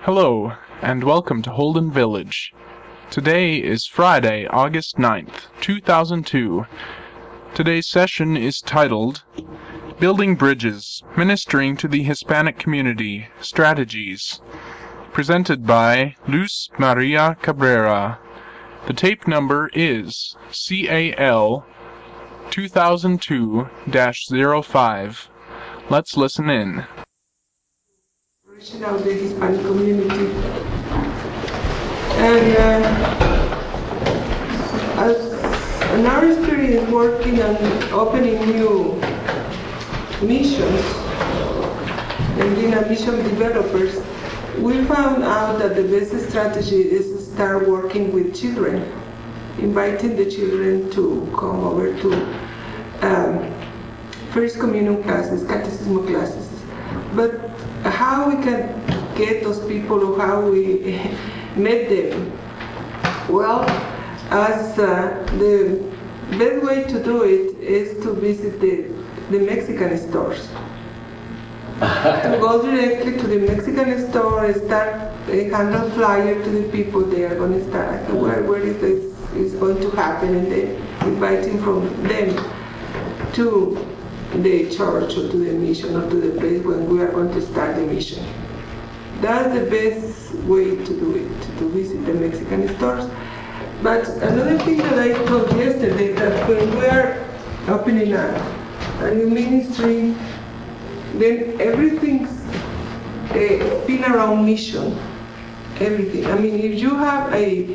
Hello, and welcome to Holden Village. Today is Friday, August 9th, 2002. Today's session is titled, Building Bridges, Ministering to the Hispanic Community, Strategies, presented by Luz Maria Cabrera. The tape number is CAL 2002-05. Let's listen in. Of the Hispanic community, and as our experience working on opening new missions and being a mission developers, we found out that the best strategy is to start working with children, inviting the children to come over to First Communion classes, Catecismo classes. But how we can get those people, or how we met them? Well, as the best way to do it is to visit the Mexican stores. To go directly to the Mexican store and start hand out flyer to the people. They are going to start, where is this is going to happen, and then inviting from them to the church or to the mission or to the place when we are going to start the mission. That's the best way to do it, to visit the Mexican stores. But another thing that I told yesterday, that when we are opening a new ministry, then everything's been around mission. Everything. I mean, if you have a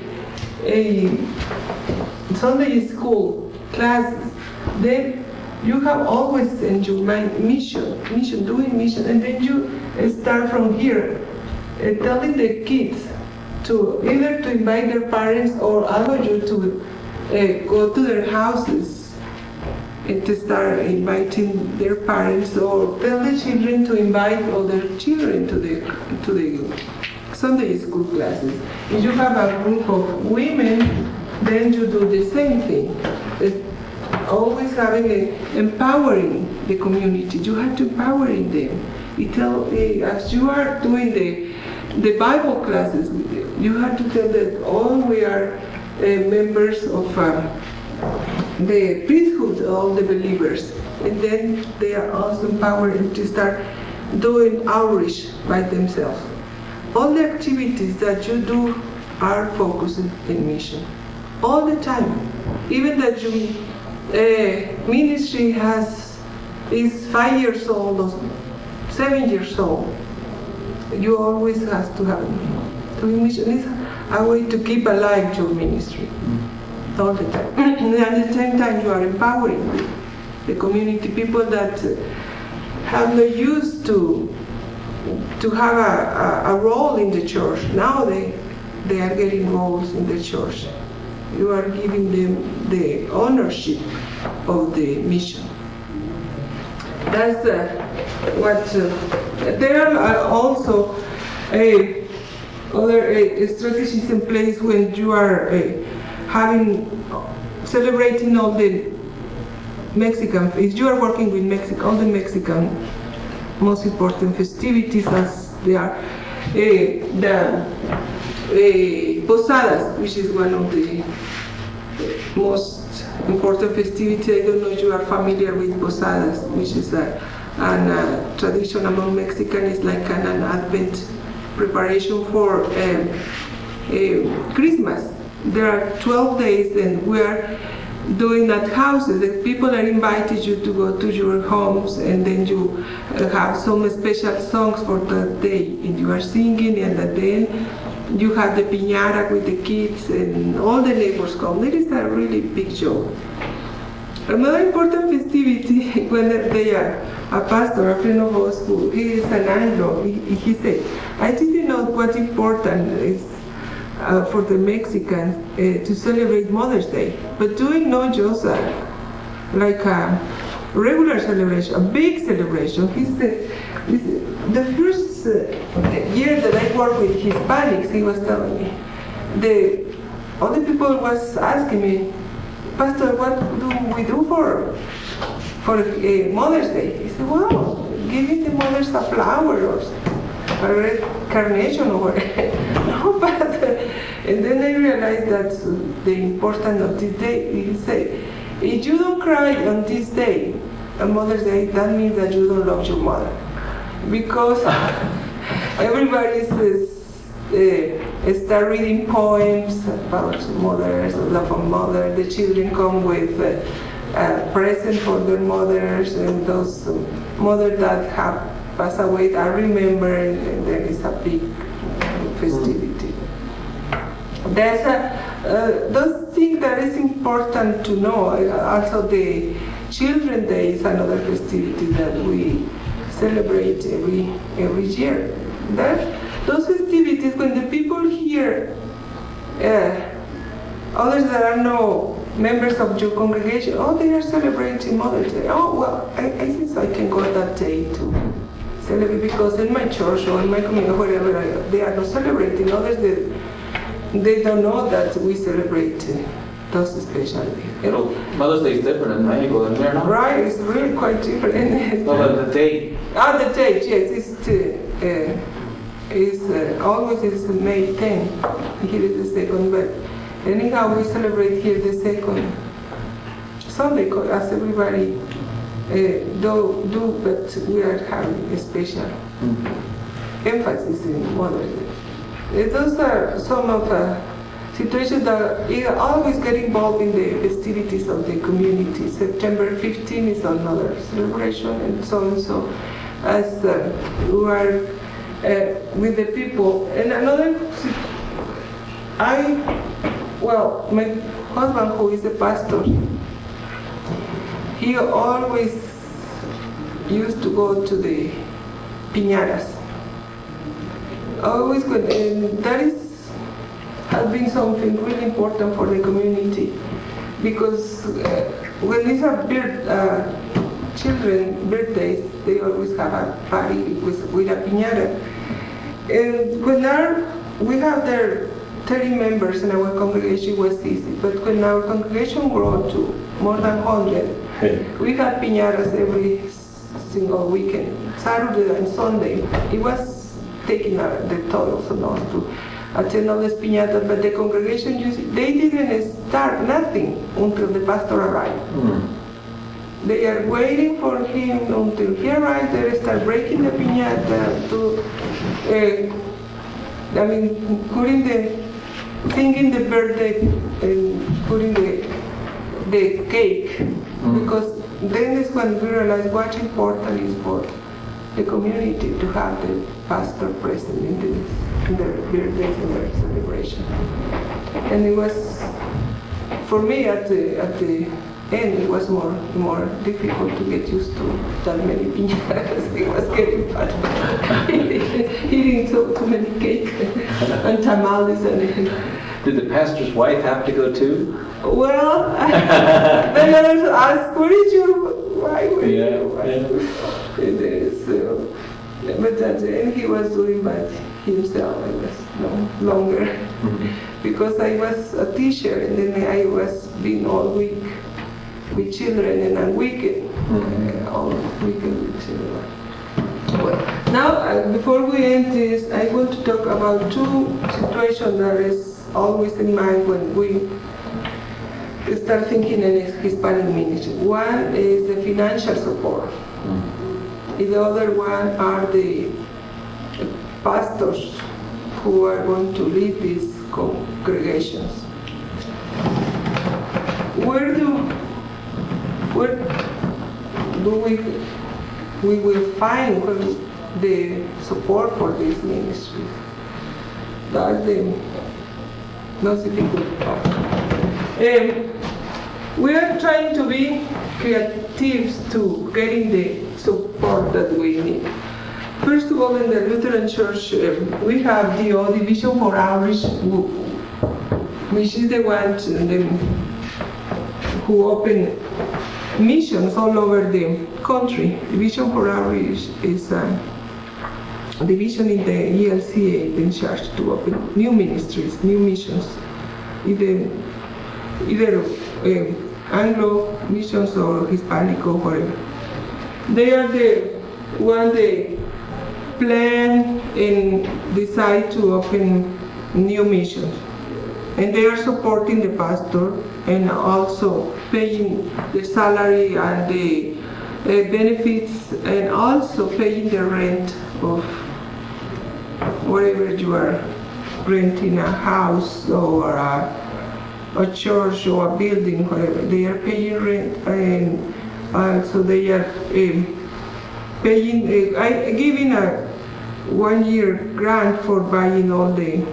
Sunday school class, then you have always in your mind mission, doing mission, and then you start from here, telling the kids to either to invite their parents or allow you to go to their houses and to start inviting their parents, or tell the children to invite other children to the Sunday school classes. If you have a group of women, then you do the same thing. Always empowering the community. You have to empowering them. As you are doing the Bible classes, you have to tell that all we are members of the priesthood, all the believers, and then they are also empowered to start doing outreach by themselves. All the activities that you do are focused in mission, all the time. Even that you ministry is 5 years old or 7 years old. You always have to have mission. It's a way to keep alive your ministry all the time. And at the same time, you are empowering the community, people that have no use to have a role in the church. Now they are getting roles in the church. You are giving them the ownership of the mission. That's what. There are also other strategies in place when you are celebrating all the Mexican. If you are working with Mexico, all the Mexican most important festivities, as they are Posadas, which is one of the most important festivities. I don't know if you are familiar with Posadas, which is a tradition among Mexicans, like an Advent preparation for Christmas. There are 12 days, and we are doing at houses. The people are invited you to go to your homes, and then you have some special songs for that day, and you are singing, and then you have the piñata with the kids, and all the neighbors come. It is a really big show. Another important festivity, when they are a pastor, a friend of us, he is an Anglo, he said, I didn't know what important is for the Mexicans to celebrate Mother's Day, but doing not just like a regular celebration, a big celebration. He said, the first year that I worked with Hispanics, he was telling me, other people was asking me, Pastor, what do we do for Mother's Day? He said, well, giving the mothers a flower or a red carnation or no, but and then I realized that the importance of this day is say, if you don't cry on this day, on Mother's Day, that means that you don't love your mother, because everybody start reading poems about mothers, love of mother. The children come with present for their mothers, and those mothers that have passed away are remembered, and there is a big festivity. There's those things that is important to know. Also, the Children's Day is another festivity that we celebrate every year. Those festivities, when the people hear others that are no members of your congregation, oh, they are celebrating Mother's Day. Oh, well, I think I can go that day to celebrate, because in my church or in my community, wherever they are not celebrating. Others, they don't know that we celebrate those special days. Mother's Day is different in Mexico than here, no? Right, it's really quite different. No, but the date. The date, yes, always is May 10. Here is the 2nd, but anyhow we celebrate here the 2nd Sunday, as everybody do, but we are having a special emphasis in Mother's Day. Those are some of the situations that always get involved in the festivities of the community. September 15 is another celebration, and so as we are with the people. And another, my husband, who is a pastor, he always used to go to the piñatas. Always good, and that has been something really important for the community, because when these are children birthdays, they always have a party with a piñata. And when we have there 30 members in our congregation, it was easy. But when our congregation grew to more than 100, we had piñatas every single weekend, Saturday and Sunday. It was taking the toll on us to attend all these piñatas, but the congregation, they didn't start nothing until the pastor arrived. They are waiting for him until he arrives. They start breaking the piñata singing the birthday and putting the cake, because then is when we realize what important is for the community to have the pastor present in their birthdays and their celebration. And it was, for me at the end, it was more difficult to get used to that many piñatas. It was getting fat, eating too many cake and tamales and everything. Did the pastor's wife have to go too? Well, then I was asked, where is your wife? But at the end he was doing by himself. I was no longer, because I was a teacher, and then I was being all week with children, and on weekend, all weekend with children. Well, now, before we end this, I want to talk about two situations that is always in mind when we start thinking in Hispanic ministry. One is the financial support. The other one are the pastors who are going to lead these congregations. Where do we will find the support for these ministries? That's the most difficult part. We are trying to be creative to getting the support that we need. First of all, in the Lutheran Church, we have the Division for Outreach, which is the one who open missions all over the country. Division for Outreach is a division in the ELCA in charge to open new ministries, new missions, either Anglo missions or Hispanic or whatever. They are the plan and decide to open new missions. And they are supporting the pastor and also paying the salary and the benefits, and also paying the rent of wherever you are renting a house or a church or a building, whatever. They are paying rent, and also they are paying, giving a 1-year grant for buying all the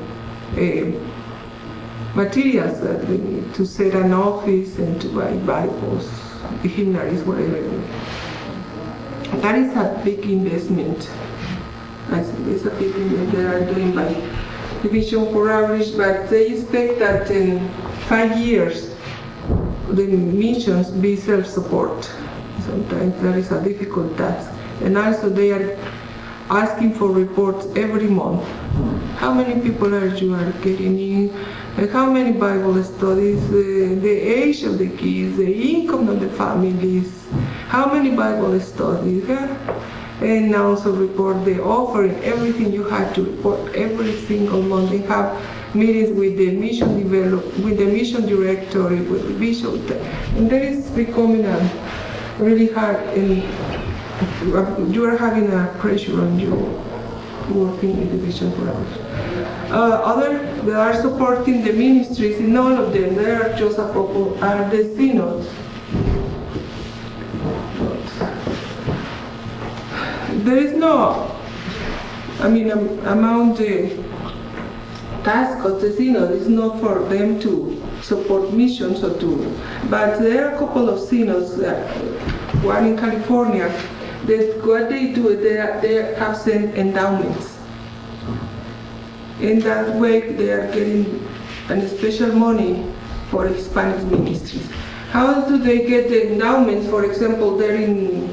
materials that we need to set an office and to buy Bibles, hymnaries, whatever. That is a big investment. It's a big investment they are doing by Division for Outreach, but they expect that in 5 years the missions be self-support. Sometimes that is a difficult task. And also they are asking for reports every month. How many people are you are getting in? How many Bible studies? The age of the kids, the income of the families. How many Bible studies? And also report the offering, everything you have to report every single month. They have meetings with the mission with the mission directory, with the bishop, and that is becoming really hard. And you are having a pressure on you working in the Vision for Outreach. Others that are supporting the ministries, in all of them, there are just a couple, are the synods. There is no, among the task of the synod is not for them to support missions or to, but there are a couple of synods, one in California, that what they do is they have sent endowments. In that way, they are getting special money for Hispanic ministries. How do they get the endowments? For example, they're in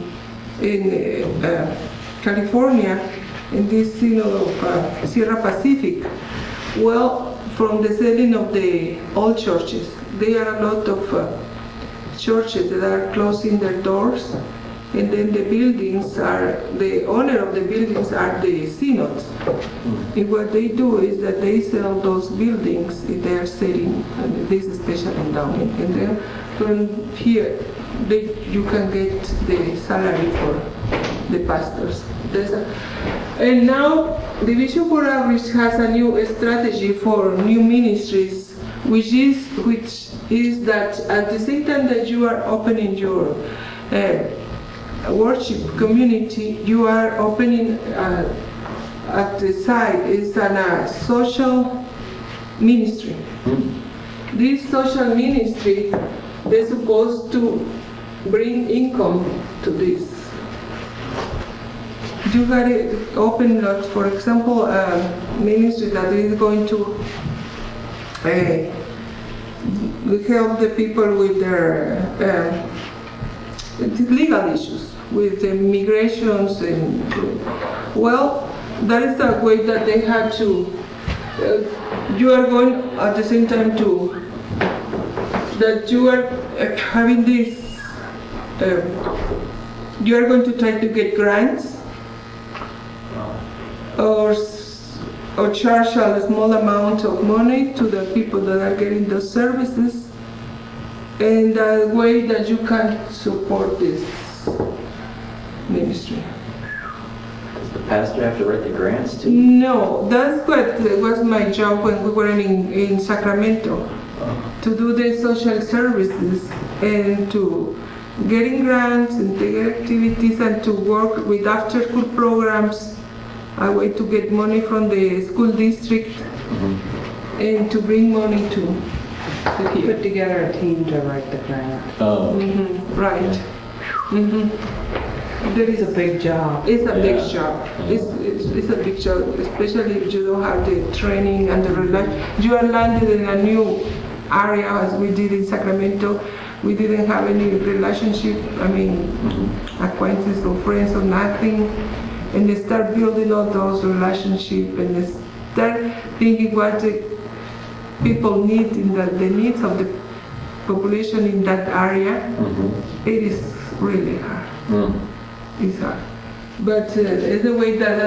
California, in this synod of Sierra Pacific. Well, from the selling of the old churches, there are a lot of churches that are closing their doors, and then the buildings are, the owner of the buildings are the synods. And what they do is that they sell those buildings if they are selling this special endowment, and then from here you can get the salary for the pastors. And now the Vision for Outreach has a new strategy for new ministries, which is that at the same time that you are opening your worship community, you are opening at the side is a social ministry. This social ministry, they're supposed to bring income to this. You got to open, for example, a ministry that is going to help the people with their legal issues, with the migrations, and well, that is the way that they have to. You are going at the same time to that you are having this. You are going to try to get grants or charge a small amount of money to the people that are getting those services, and the way that you can support this ministry. Does the pastor have to write the grants too? No, that's what was my job when we were in Sacramento, to do the social services and to getting grants and take activities and to work with after-school programs, a way to get money from the school district and to bring money to here. Put together a team to write the grant. Right. There is It's a big job. It's a big job. It's a big job, especially if you don't have the training and the you are landed in a new area, as we did in Sacramento. We didn't have any relationship, acquaintances or friends or nothing. And they start building all those relationships, and they start thinking what the people need, the needs of the population in that area. It is really hard. It's hard. But it's the way that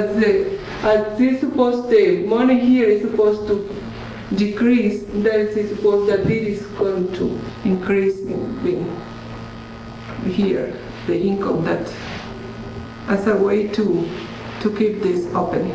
the money here is supposed to decrease, that it's supposed that it is going to increase here, the income, that as a way to keep this open.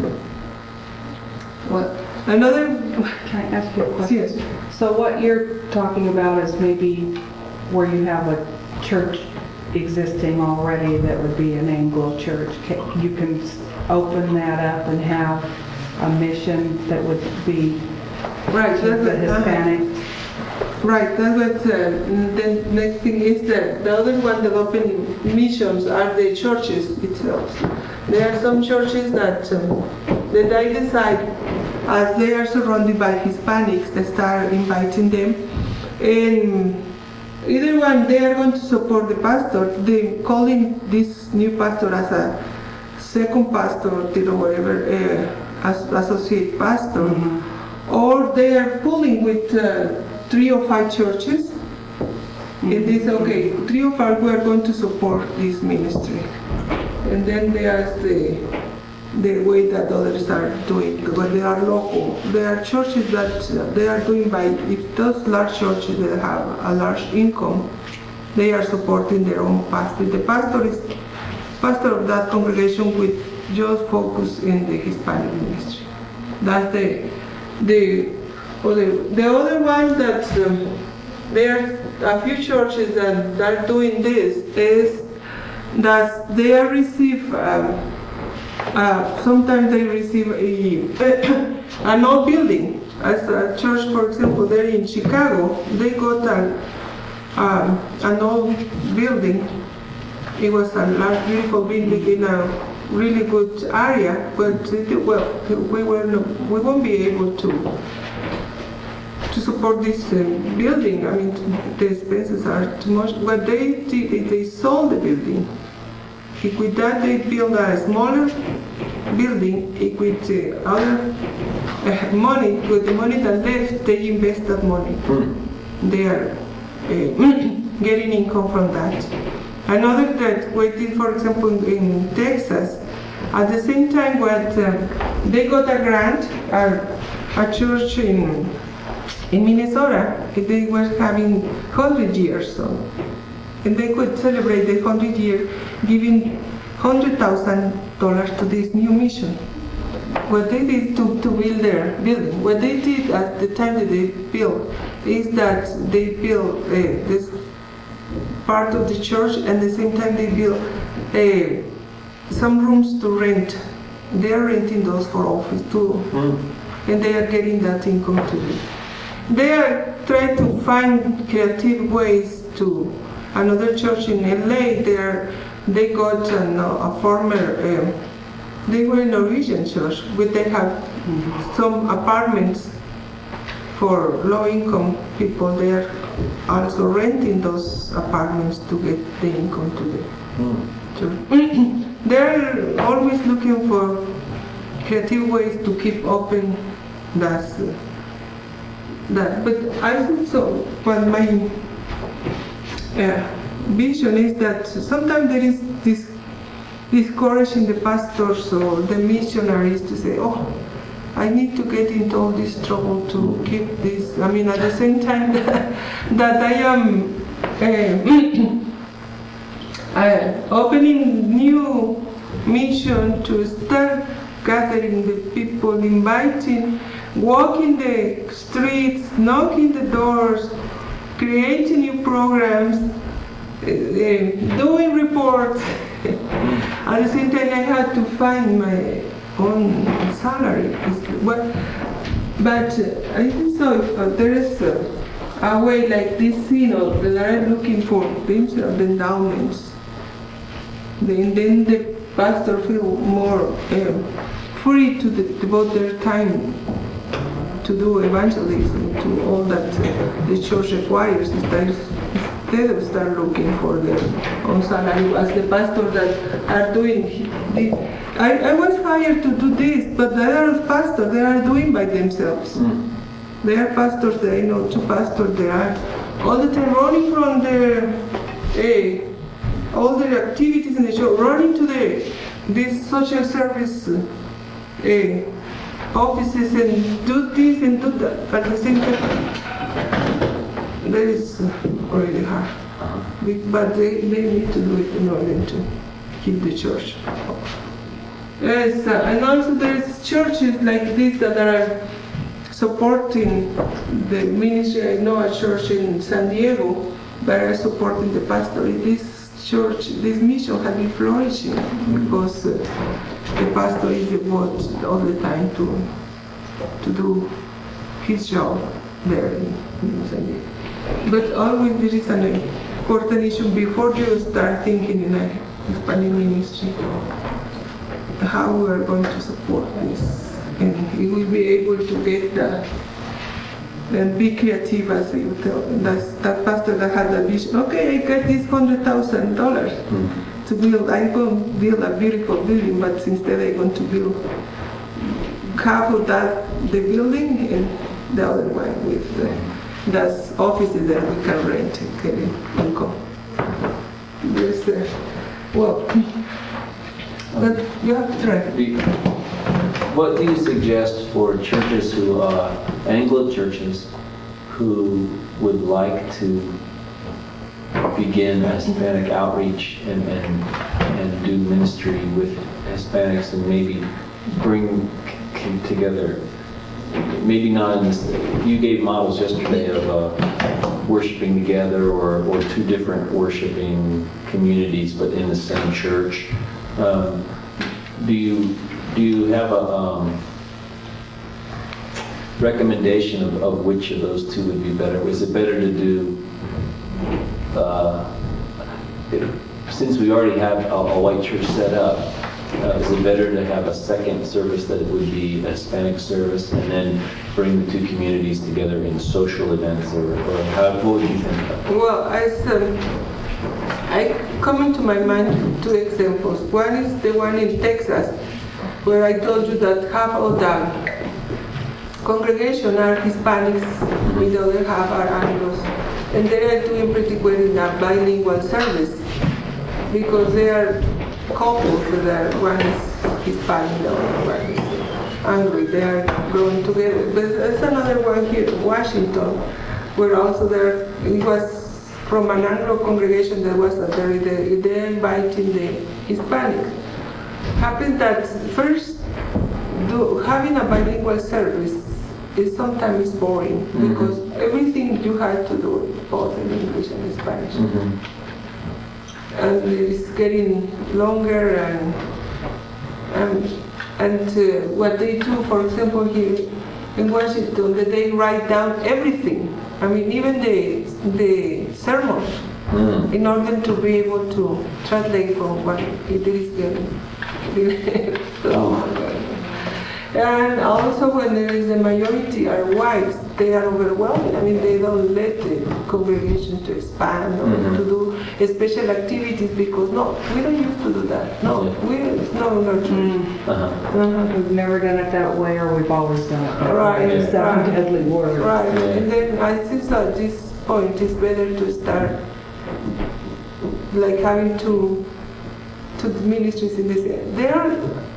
Well, another, Can I ask you a question? yes, So what you're talking about is maybe where you have a church existing already that would be an Anglo church. You can open that up and have a mission that would be right, to the Hispanic. Right, that's what the next thing is that the other one developing missions are the churches itself. There are some churches that I decide, as they are surrounded by Hispanics, they start inviting them. And either one, they are going to support the pastor. They calling this new pastor as a second pastor, whatever, as associate pastor. Mm-hmm. Or they are pulling with 3 or 5 churches, and they say, okay, 3 or 5 we are going to support this ministry. And then there's the way that others are doing, but they are local. There are churches that they are doing by, if those large churches that have a large income, they are supporting their own pastor. The pastor is pastor of that congregation with just focus in the Hispanic ministry. That's the other one that there are a few churches that are doing this is that they receive sometimes they receive an old building. As a church, for example, there in Chicago, they got an old building. It was a large, beautiful building in a really good area, but we won't be able to support this building. I mean, the expenses are too much. But they sold the building. With that, they built a smaller building. With other money, with the money that left, they invest that money. They are getting income from that. Another that we did, for example, in Texas, at the same time, they got a grant, a church in Minnesota, they were having 100 years, and they could celebrate the 100 year giving $100,000 to this new mission. What they did to build their building, what they did at the time that they built, is that they built this part of the church, and at the same time they built some rooms to rent. They are renting those for office too, and they are getting that income too. They are trying to find creative ways to. Another church in LA, they got a former, they were a Norwegian church, but they have some apartments for low-income people. They are also renting those apartments to get the income to the church. They're always looking for creative ways to keep open that. But I think so. But my vision is that sometimes there is this discouraging the pastors or the missionaries to say, oh, I need to get into all this trouble to keep this. I mean, at the same time that I am opening new mission to start gathering the people, inviting, walking the streets, knocking the doors, creating new programs, doing reports. At the same time, I had to find my own salary. But I think so. If there is a way like this, that are looking for themselves, the endowments, then the pastor feel more free to devote their time to do evangelism, to all that the church requires, instead of start looking for their own salary, as the pastors that are doing. I was hired to do this, but the other pastors, they are doing by themselves. They are pastors, they know 2 pastors, they are all the time running from their all their activities in the church, running to the these social service offices and do this and do that at the same time. That is really hard. But they need to do it in order to keep the church. Yes, and also there's churches like this that are supporting the ministry. I know a church in San Diego that are supporting the pastor. This church, this mission has been flourishing because the pastor is devoted all the time to do his job there in San Diego. But always there is an important issue before you start thinking in a Hispanic ministry, how we are going to support this. And we will be able to get that and be creative, as you tell. That pastor that had the vision, okay, I got this $100,000 to build. I'm going to build a beautiful building, but instead I'm going to build half of that, the building, and the other one with that's offices that we can rent and get income. There's well, but you have to try. What do you suggest for churches who are Anglo churches who would like to begin Hispanic outreach and do ministry with Hispanics and maybe bring together, maybe not in this, you gave models yesterday of worshiping together or two different worshiping communities but in the same church. Do you have a recommendation of which of those two would be better? Is it better to do, since we already have a white church set up, is it better to have a second service that would be a Hispanic service and then bring the two communities together in social events, or what would you think? Well, I come into my mind two examples. One is the one in Texas, where I told you that half of the congregation are Hispanics, and the other half are Anglos. And they are doing pretty well in a bilingual service because they are couples, one is Hispanic, the other one is Anglo. They are growing together. But there's another one here in Washington, where also it was from an Anglo congregation that was there. They're inviting the Hispanic. Happens that first, having a bilingual service is sometimes boring because everything you have to do both in English and Spanish. And it's getting longer and what they do, for example, here in Washington, that they write down everything. I mean, even the sermon, in order to be able to translate from what it is getting. And also when there is a majority are whites, they are overwhelming. I mean, they don't let the congregation to expand or to do special activities because we don't used to do that. We've never done it that way, or we've always done it that right, way. It's seven deadly words. Right, and then I think at this point it's better to start like having two ministries in this area.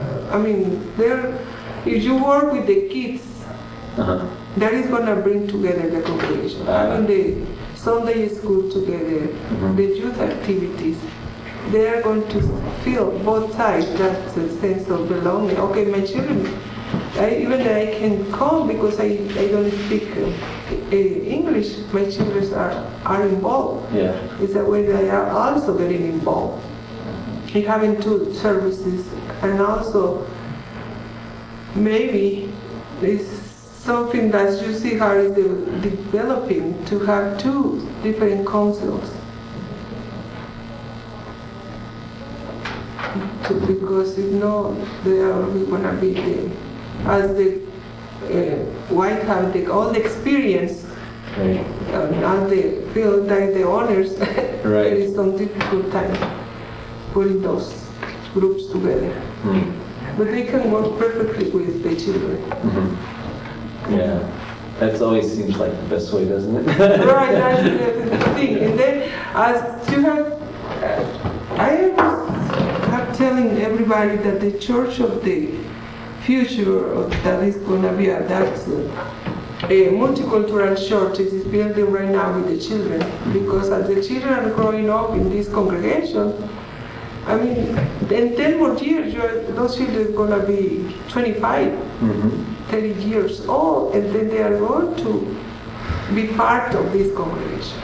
If you work with the kids, that is going to bring together the congregation. Having the Sunday school together, the youth activities, they are going to feel both sides that sense of belonging. Okay, my children, I can come because I don't speak English. My children are involved. Yeah. It's a way they are also getting involved in having two services, and also maybe it's something that you see how is developing to have two different councils. Because they are going to be as the White House, all the experience, and they feel like the owners, there is some difficult time putting those groups together. But they can work perfectly with the children. Yeah, that always seems like the best way, doesn't it? Right, that's the thing. And then, as you have, I have telling everybody that the church of the future that is going to be that's a multicultural church is building right now with the children, because as the children are growing up in this congregation, I mean, in 10 more years, those children are going to be 25, 30 years old, and then they are going to be part of this congregation.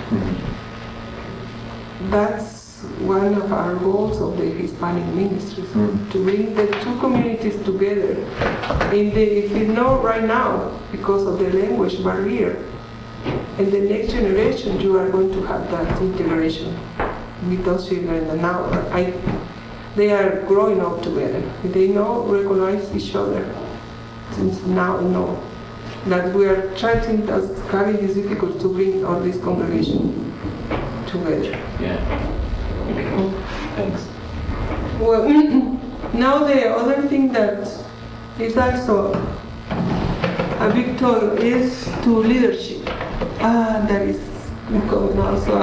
That's one of our goals of the Hispanic ministry, to bring the two communities together. If you know right now, because of the language barrier, in the next generation you are going to have that integration with those children. And now they are growing up together. They recognize each other. Since now know that we are trying to having this difficult to bring all this congregation together. Yeah. Thanks. Well, now the other thing that is also a big toll is to leadership. That is becoming also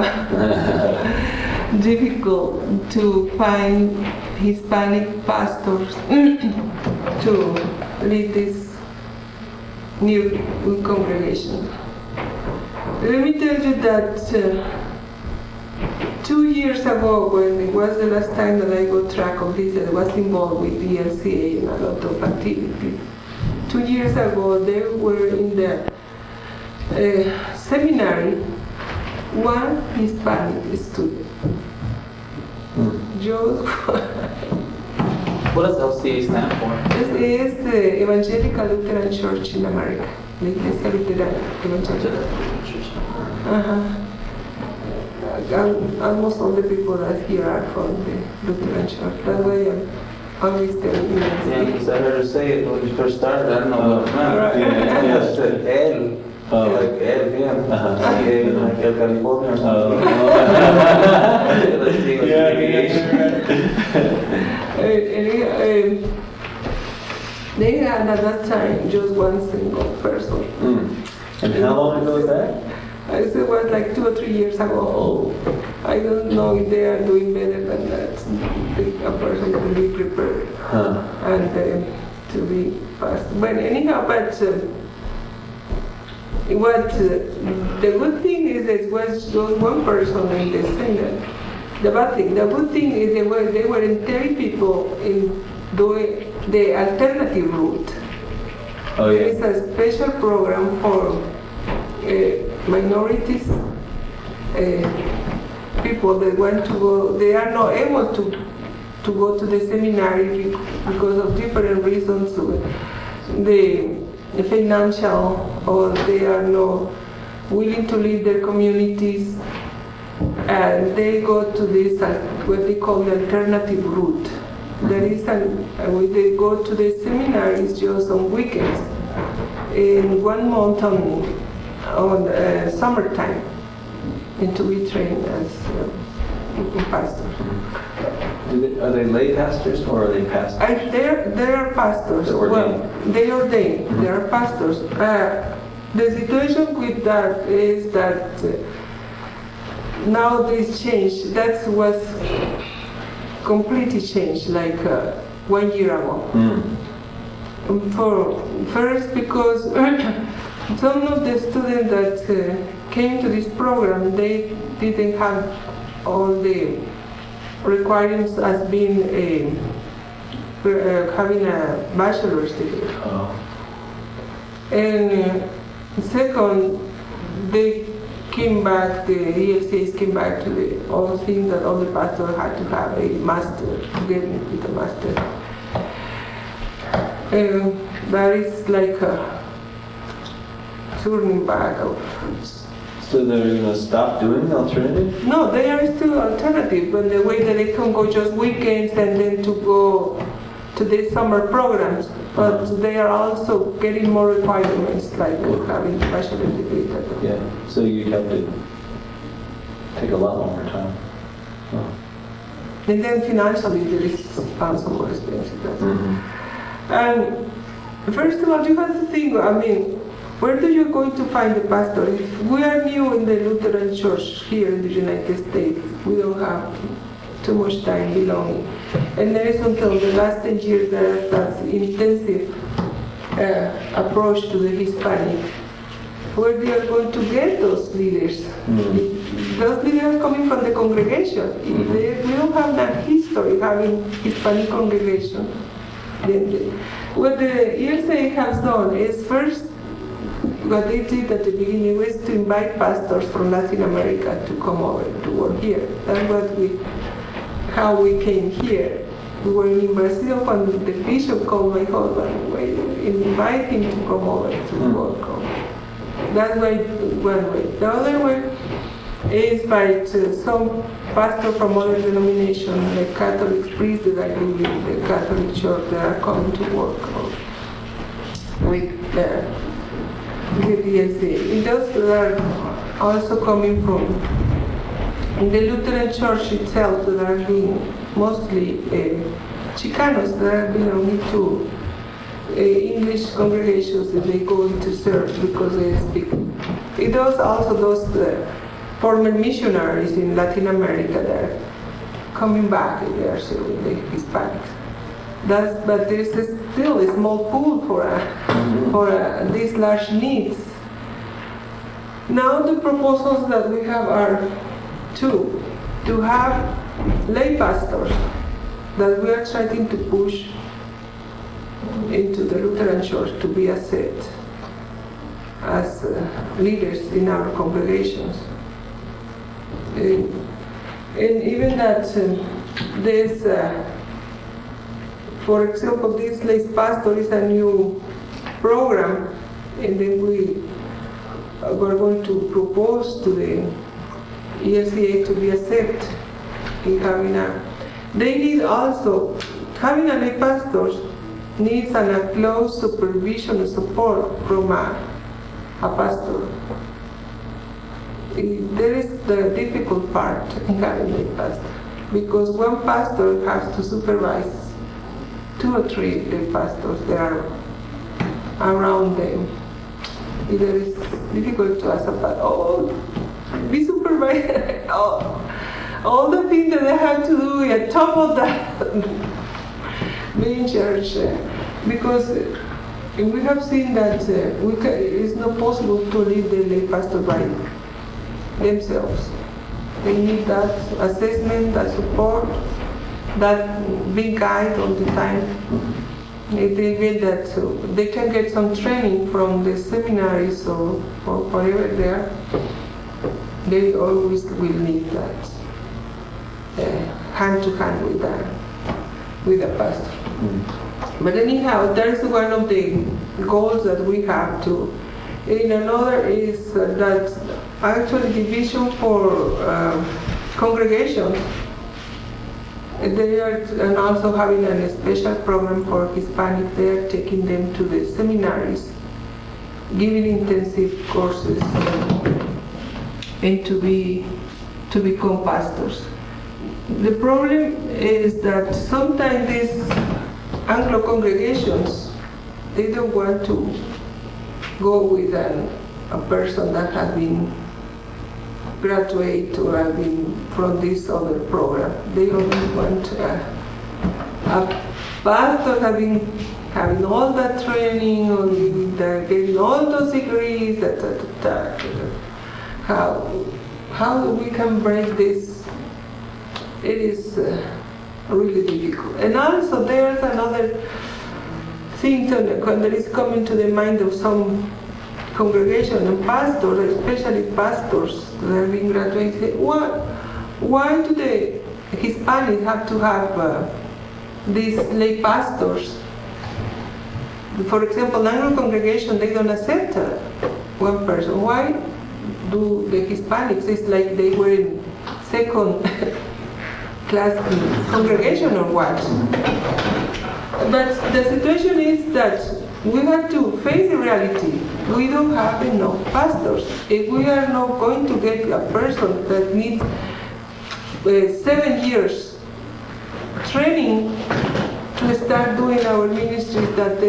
difficult to find Hispanic pastors to lead this new congregation. Let me tell you that 2 years ago, when it was the last time that I got track of this, I was involved with the LCA and a lot of activities. 2 years ago, they were in the seminary, one Hispanic student. What does LCA stand for? This is the Evangelical Lutheran Church in America. La Iglesia Luterana Evangelical. Almost all the people that here are from the Lutheran Church. That's why I'm always telling you. Yeah, because I heard her say it when you first started. I don't know what it meant. Yeah. I said El. Like El, yeah. Like El California or something. They had at that time just one single person. And how long ago was that? It was like 2 or 3 years ago. I don't know if they are doing better than that. A person to be prepared and to be fast. But anyhow, the good thing is that it was just one person in the Senate. The good thing is they were in 30 people in doing the alternative route. Oh yeah. It's a special program for minorities, people that want to go. They are not able to go to the seminary because of different reasons, the financial, or they are not willing to leave their communities, and they go to this what they call the alternative route. That is, they go to the seminaries just on weekends, in 1 month on summertime, and to be trained as pastors. Are they lay pastors or are they pastors? They are pastors. They're ordained. Well, they ordain. They are pastors. The situation with that is that now this changed. That was completely changed, like 1 year ago. First, because some of the students that came to this program, they didn't have all the requirements as being having a bachelor's degree. And second, they came back, the ELCAs came back to the all things that all the pastors had to have a master, to get with a master. That is like a turning back of. So they're going to stop doing the alternative? No, they are still alternative, but the way that they can go just weekends and then to go to the summer programs, but they are also getting more requirements, like having a bachelor's degree. Yeah, so you'd have to take a lot longer time. And then financially, there is also more expensive. And first of all, you have to think, I mean, where do you going to find the pastor? If we are new in the Lutheran Church here in the United States, we don't have too much time belonging. And there is until the last 10 years there's that intensive approach to the Hispanic, where they are going to get those leaders. Those leaders are coming from the congregation. If we don't have that history having Hispanic congregation. What the ELCA has done is first, what they did at the beginning was to invite pastors from Latin America to come over to work here. That's how we came here. We were in Brazil when the bishop called my husband, we invite him to come over to work. That's one way. The other way is by some pastor from other denominations, the Catholic priests that are leaving the Catholic Church that are coming to work with the ELCA. Those that are also coming from in the Lutheran Church itself, that are being mostly Chicanos that are belonging to English congregations that they go into serve because they speak. It does also those former missionaries in Latin America that are coming back and they are serving the Hispanics. But there is still a small pool for these large needs. Now the proposals that we have are two: to have lay pastors that we are trying to push into the Lutheran Church to be accepted as leaders in our congregations. And even that there's, for example, this lay pastor is a new program, and then we are going to propose to the ELCA to be accepted in having they need also, having a lay pastor needs a close supervision and support from a pastor. There is the difficult part in having a pastor, because one pastor has to supervise 2 or 3 lay pastors that are around them. It is difficult to ask about, be supervised, all the things that they have to do at top of that main church, because we have seen that it's not possible to lead the lay pastor by themselves. They need that assessment, that support, that big guide all the time. If they get that, they can get some training from the seminaries or wherever they are. They always will need that hand to hand with the pastor. But anyhow, that's one of the goals that we have to. And another is that actually division for congregations. They are and also having a special program for Hispanic. They are taking them to the seminaries, giving intensive courses, and to become pastors. The problem is that sometimes these Anglo congregations, they don't want to go with a person that has been graduate or have been from this other program. They only want a pastor having all that training, or getting all those degrees, how we can break this. It is really difficult. And also there's another thing that is coming to the mind of some congregation and pastors, especially pastors that are being graduated. Why do the Hispanics have to have these lay pastors? For example, Anglo congregation, they don't accept one person. Why do the Hispanics? It's like they were in second class congregation or what? But the situation is that we have to face the reality. We don't have enough pastors. If we are not going to get a person that needs 7 years training to start doing our ministry, that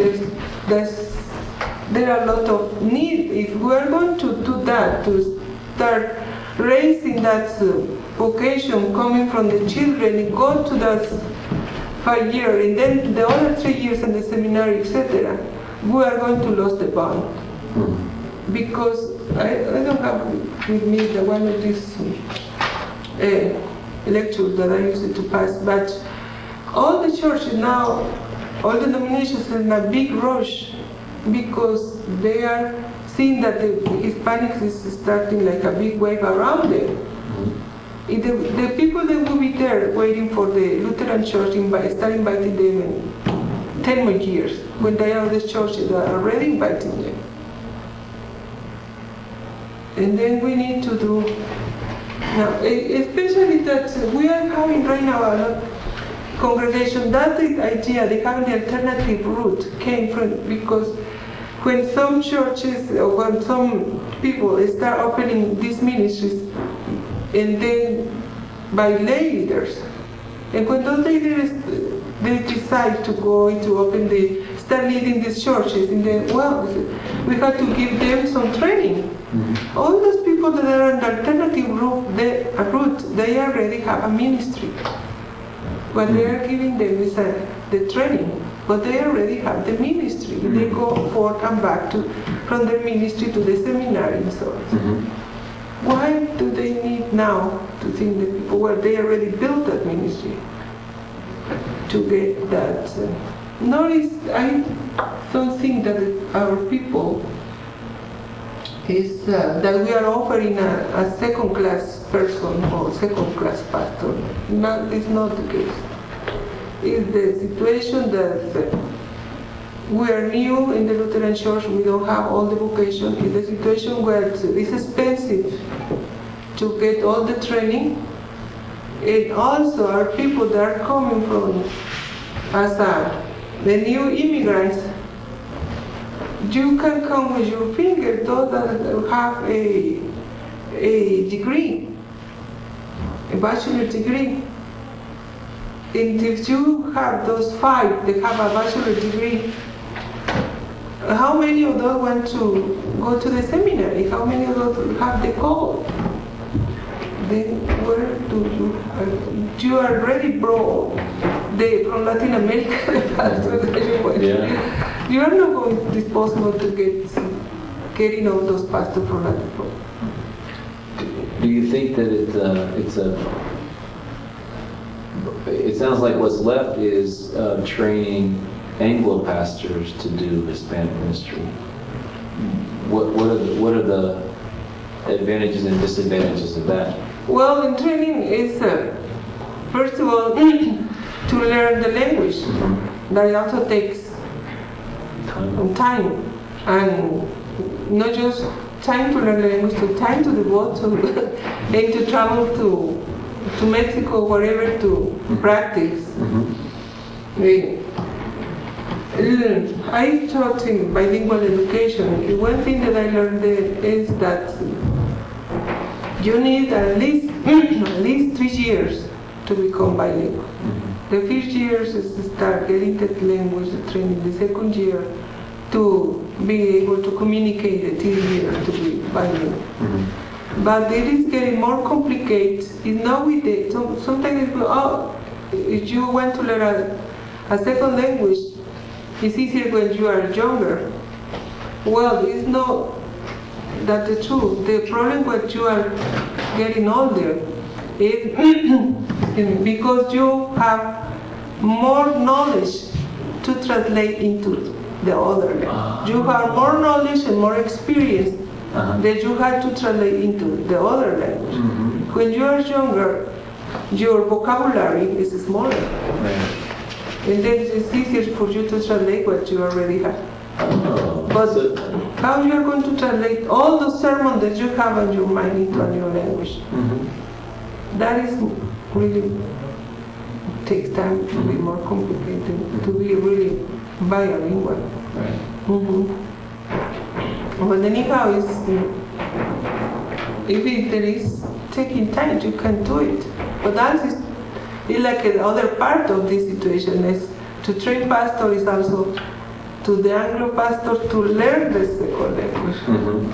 there are a lot of need. If we are going to do that, to start raising that vocation coming from the children and go to that 5 years, and then the other 3 years in the seminary, etc., we are going to lose the bond. Because I don't have with me the one of these lectures that I used to pass, but all the churches now, all the denominations are in a big rush because they are seeing that the Hispanics is starting like a big wave around them. The people that will be there waiting for the Lutheran Church start inviting them in 10 more years, when they are the churches that are already inviting them. And then we need to do, now, especially that we are having right now a lot congregation, that the idea, they have the alternative route came from, because when some churches or when some people start opening these ministries, and then by lay leaders, and when those leaders they decide to go to open start leading these churches, and then we have to give them some training. All those people that are on the alternative route, they already have a ministry. What they are giving them is the training, but they already have the ministry. They go forth and back from their ministry to the seminary and so on. Why do they need now to think that people, they already built that ministry to get that? Notice, I don't think that our people is that we are offering a second-class person or second-class pastor. No, it's not the case. It's the situation that we are new in the Lutheran Church, we don't have all the vocation. It's the situation where it's expensive to get all the training. And also our people that are coming from as the new immigrants, you can count with your finger those that have a degree, a bachelor degree. And if you have those 5 that have a bachelor degree, how many of those want to go to the seminary? How many of those have the call? Then where do you already brought from Latin America the pastors that you went? Yeah. You are not going to possible to getting all those pastors from Latin America. Do you think that it sounds like what's left is training Anglo pastors to do Hispanic ministry? What are the advantages and disadvantages of that? Well, in training is first of all to learn the language. That also takes time, and not just time to learn the language, to time to devote and to travel to Mexico, wherever to practice. I taught in bilingual education. One thing that I learned there is that you need at least 3 years to become bilingual. The first year is to start getting that language training. The second year to be able to communicate. The third year to be bilingual. But it is getting more complicated. It's not with it. Sometimes if you want to learn a second language, it's easier when you are younger. Well, it's not that the truth. The problem when you are getting older is because you have more knowledge to translate into the other language. You have more knowledge and more experience that you have to translate into the other language. When you are younger, your vocabulary is smaller. And then it's easier for you to translate what you already have. But how you are going to translate all the sermons that you have on your mind into a new language? That is really takes time to be more complicated, to be really bilingual. But anyhow, if there is taking time, you can do it. But that is like another part of this situation is to train pastor is also to the Anglo pastor to learn the second language,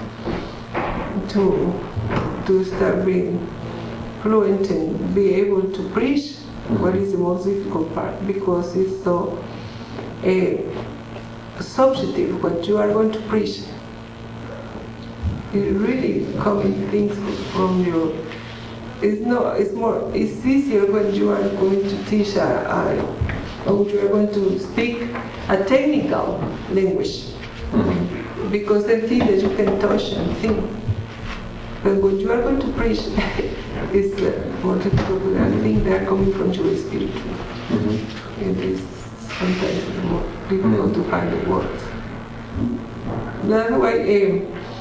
to start being fluent and be able to preach What is the most difficult part? Because it's so subjective what you are going to preach. It really coming things from your. It's easier when you are going to teach or you are going to speak a technical language, because they think that you can touch and think. But when you are going to preach, it's more difficult. I think they are coming from your spirit. It is sometimes more difficult to find the words. That's why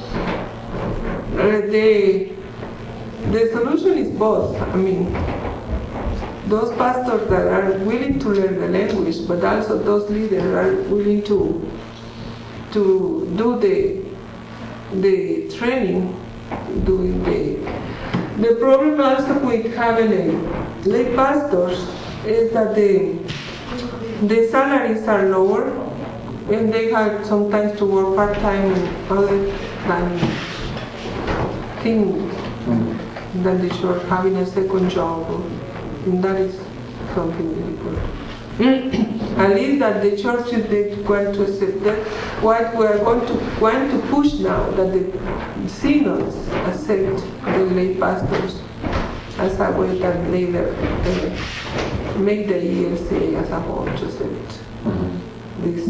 the solution is both. I mean, those pastors that are willing to learn the language, but also those leaders are willing to do the training, doing the problem also with having lay pastors is that the salaries are lower, and they have sometimes to work part-time and other than things that they should having a second job, and that is something really good. At least that the churches they want to accept that. What we are going to push now, that the synods accept the lay pastors as a way that later make the ELCA as a whole to accept this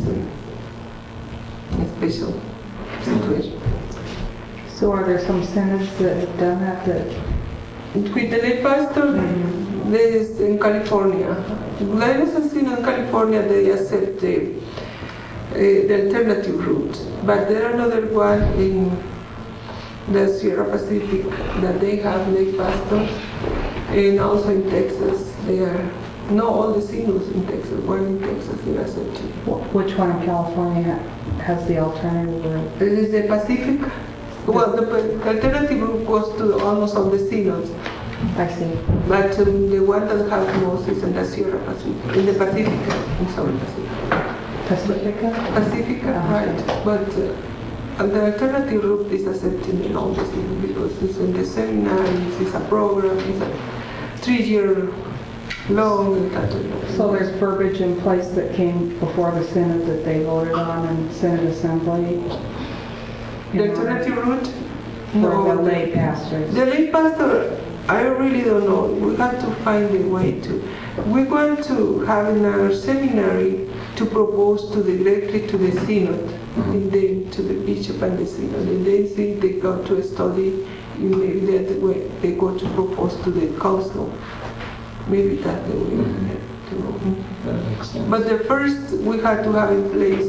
special situation. So are there some synods that have done that? With the lay pastor, there is in California. There is a synod in California, they accept the alternative route. But there are another one in the Sierra Pacific that they have lay pastors, and also in Texas. They are, not all the synods in Texas, one in Texas they accept it. Which one in California has the alternative route? It is the Pacific. Well, the alternative route goes to almost all the synods. I see. But the one that has most is in the Sierra Pacific, in the Pacifica, in South Pacific. Pacifica? Pacifica, right. But the alternative route is accepted in all the synods because it's in the seminaries, it's a program, it's a 3-year long. So there's verbiage in place that came before the synod that they voted on in Synod Assembly? The alternative route? For the lay pastors? The lay pastor, I really don't know. We have to find a way to. We want to have in our seminary to propose directly to the synod, and then to the bishop and the synod. And then see they go to a study, maybe that way they go to propose to the council. Maybe that's the way to go. That makes sense. But the first, we have to have in place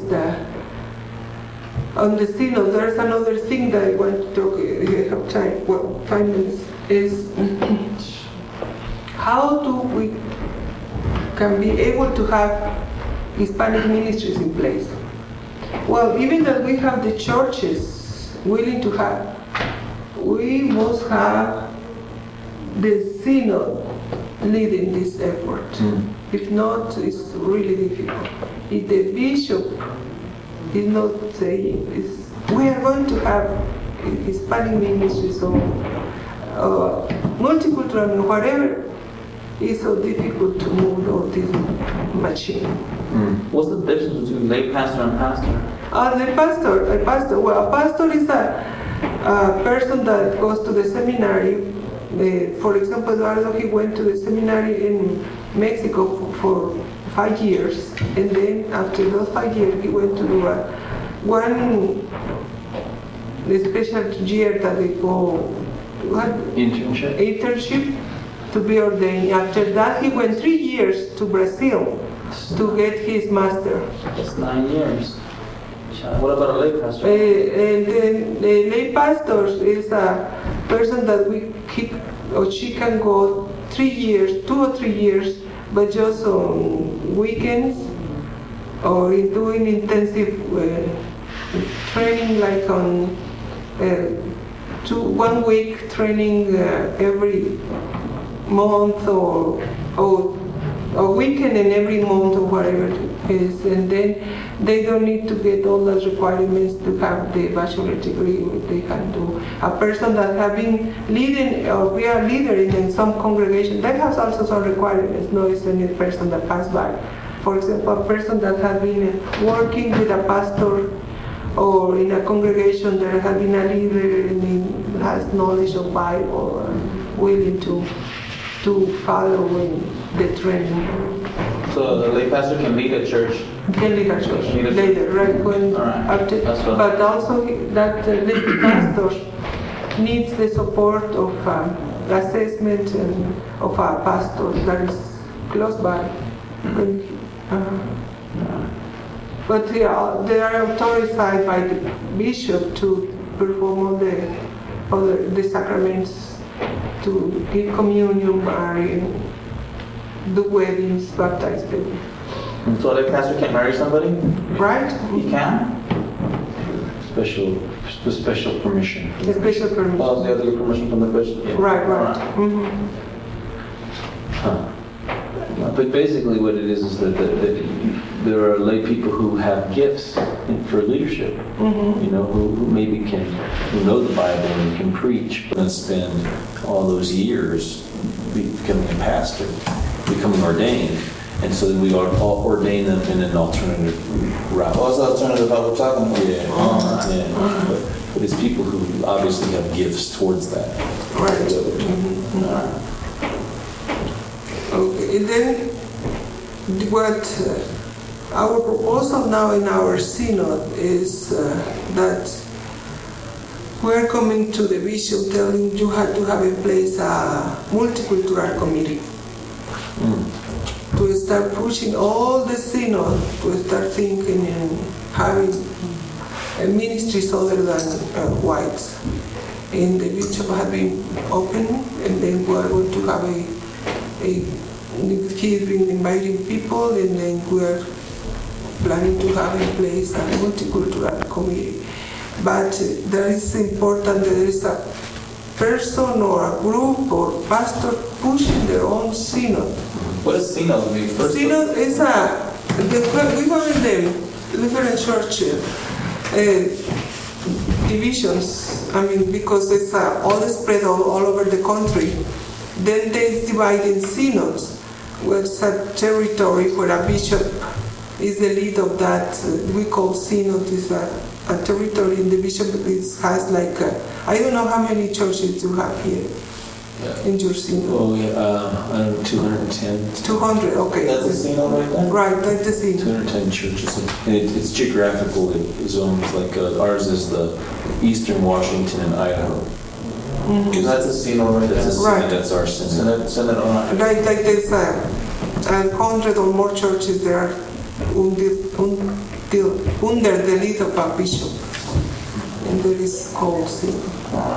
on the synod. There's another thing that I want to talk, I have time, well, 5 minutes, is how do we can be able to have Hispanic ministries in place? Well, even that we have the churches willing to have, we must have the synod leading this effort. If not, it's really difficult. If the bishop is not saying, we are going to have Hispanic ministries or multicultural, whatever, it's so difficult to move all this machine. What's the difference between lay pastor and pastor? A pastor is a person that goes to the seminary. For example, Eduardo, he went to the seminary in Mexico for 5 years, and then after those 5 years, he went to do one special year that they call internship to be ordained. After that, he went 3 years to Brazil to get his master. That's 9 years. What about a lay pastor? And then the lay pastor is a person that she can go 3 years, 2 or 3 years, but just on weekends or in doing intensive training, like on 1 week training every month or a weekend and every month or whatever it is, and then they don't need to get all the requirements to have the bachelor degree. They can do. A person that have been leading or we are leader in some congregation, that has also some requirements. No, it's any person that passed by. For example, a person that has been working with a pastor or in a congregation that has been a leader and has knowledge of Bible and willing to follow in the training. So the lay pastor can lead a church. Can lead a church Lead a church. later, right? When All right. after, That's fine. but also that the pastor needs the support of assessment and of a pastor that is close by. But they are authorized by the bishop to perform all the sacraments, to give communion, marry, do weddings, baptize people. And so the pastor can marry somebody? Right? He can? Special permission. A special permission. Oh, so you have to get permission from the bishop? Yeah. Right. All right. Mhm. Huh. But basically what it is that there are lay people who have gifts for leadership, you know, who maybe who know the Bible and can preach, but then spend all those years becoming a pastor, becoming ordained. And so then we all ordain them in an alternative route. What's the alternative that we're talking about? Yeah, yeah. But it's people who obviously have gifts towards that. Right. Okay, and then what our proposal now in our synod is that we're coming to the bishop telling you have to have in place a multicultural committee to start pushing all the synod to start thinking and having ministries other than whites. And the bishop has been open, and then we are going to have he's been inviting people, and then we are planning to have in place a multicultural committee. But that is important that there is a person or a group or pastor pushing their own synod. What does synod mean? Synod is we have in the different church divisions. I mean, because it's all spread all over the country. Then they divide in synods, where it's a territory where a bishop is the lead of that. We call synod is a territory, and the bishop has like I don't know how many churches you have here in your synod. Oh, yeah, I don't know, 210. 200, okay. That's a synod right there? Right, that's the synod. 210 churches. And it's geographical zones, like ours is the eastern Washington and Idaho. That's a synod right there. That's, Right. that's our synod. Synod, all right. Like there's 100 or more churches there are under the lead of a bishop, and that is called synod.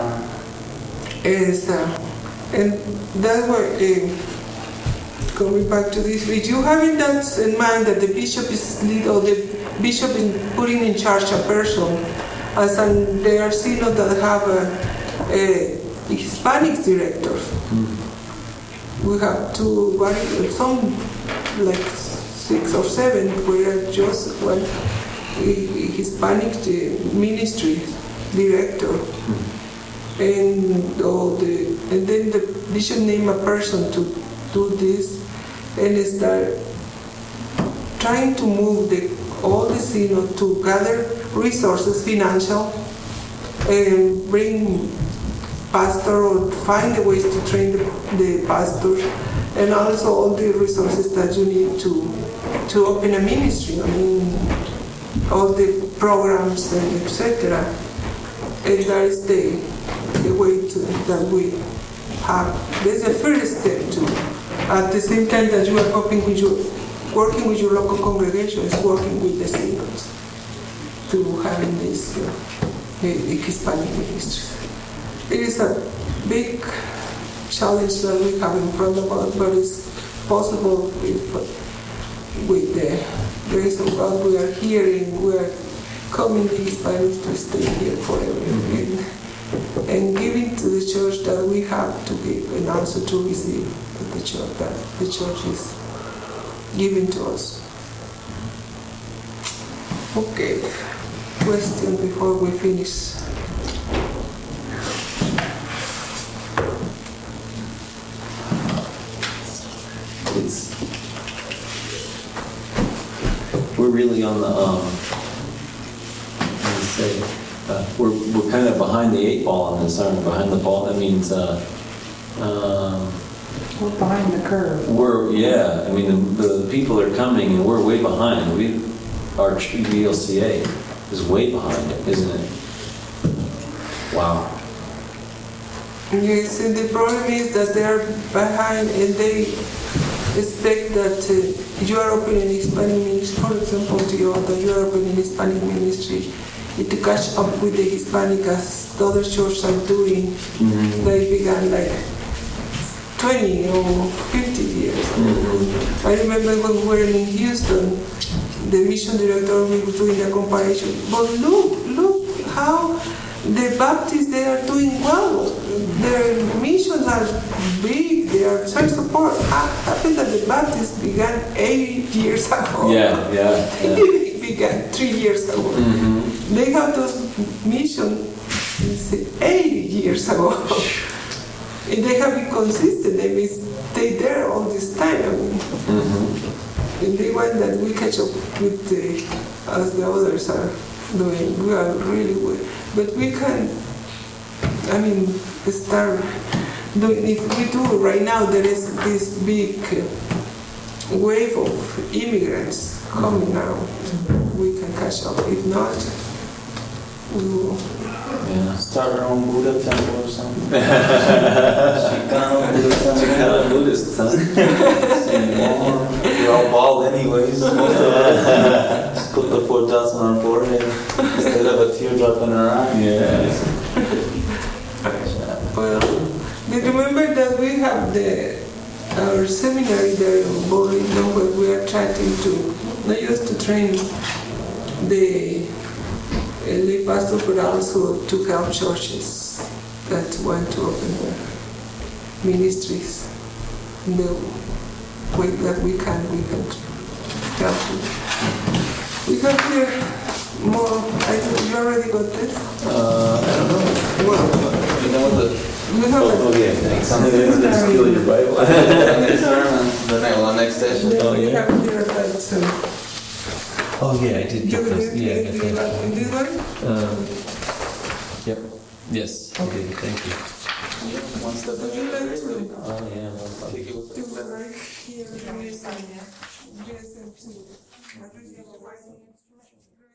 And that's why, going back to this, if you having that in mind that the bishop is lead or the bishop is putting in charge a person, as there are synods that have Hispanic directors. We have some like 6 or 7 where just one Hispanic ministry director, and then the bishop name a person to do this, and start trying to move all the synod to gather resources, financial, and bring pastor or find the ways to train the pastors, and also all the resources that you need to open a ministry. I mean, all the programs and etc. And that is the way that we have. There's a first step to, at the same time that you are working with your local congregation, is working with the synods to having this Hispanic ministries. It is a big challenge that we have in front of us, but it's possible with the grace of God. We are hearing, we are coming the Hispanics to stay here forever, and giving to the church that we have to give and also to receive the church that the church is giving to us. Okay, question before we finish. We're really on the, we're kind of behind the 8 ball on this, aren't we? Behind the ball, that means, We're behind the curve. I mean, the people are coming and we're way behind. Our VLCA is way behind it, isn't it? Wow. Yes, and the problem is that they are behind and they expect that you are opening Hispanic ministry, for example, that you are opening Hispanic ministry, to catch up with the Hispanic as the other churches are doing. Mm-hmm. They began like 20 or 50 years. Mm-hmm. I remember when we were in Houston, the mission director was doing a comparison. But look how the Baptists, they are doing well. Their missions are big, they are trying to support. How happened that the Baptists began 80 years ago? Yeah. They began 3 years ago. Mm-hmm. They have those missions since 80 years ago. And they have been consistent. They may stay there all this time. I mean, and they want that we catch up with as the others are doing. We are really good. But we can, start doing, if we do right now, there is this big wave of immigrants coming now. We can catch up. If not, we will. Yeah. Start our own Buddha temple or something. Chicano Buddhist, huh? We're all bald anyways. Most of us. Just put the 4 dots on our forehead instead of a teardrop in our eye. Yeah. Well, do you remember that we have our seminary there in Borinton where we are trying to, not just to train the lay pastor, but also to help churches that want to open their ministries in the way that we can help them. We have here more. You already got this? I don't know. Well, You know what the... we have yeah, thanks. Something Steal seminary. your Bible. Next sermon, the next session. We have here that. Oh yeah, I did You get did this. Yeah, I got this that. one? Yep. Yes. Okay. Thank you. One step Would you like to? Oh yeah. I think it was. Do right here. Yes, and to.